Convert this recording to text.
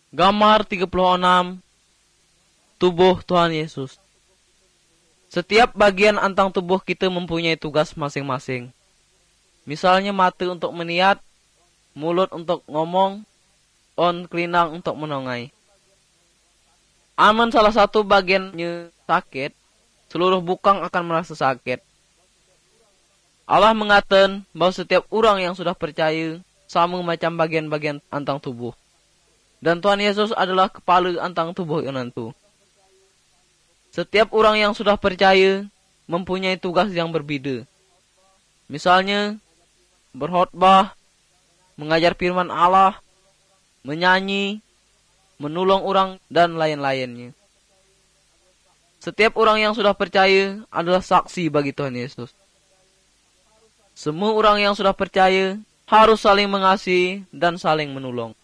Gambar 36. Tubuh Tuhan Yesus. Setiap bagian antang tubuh kita mempunyai tugas masing-masing. Misalnya mata untuk melihat, mulut untuk ngomong, kelinang untuk menongai. Aman salah satu bagiannya sakit, seluruh bukang akan merasa sakit. Allah mengatakan bahwa setiap orang yang sudah percaya sama macam bagian-bagian antang tubuh. Dan Tuhan Yesus adalah kepala antang tubuh yang itu. Setiap orang yang sudah percaya mempunyai tugas yang berbeda. Misalnya, berkhotbah, mengajar firman Allah, menyanyi, menolong orang, dan lain-lainnya. Setiap orang yang sudah percaya adalah saksi bagi Tuhan Yesus. Semua orang yang sudah percaya harus saling mengasihi dan saling menolong.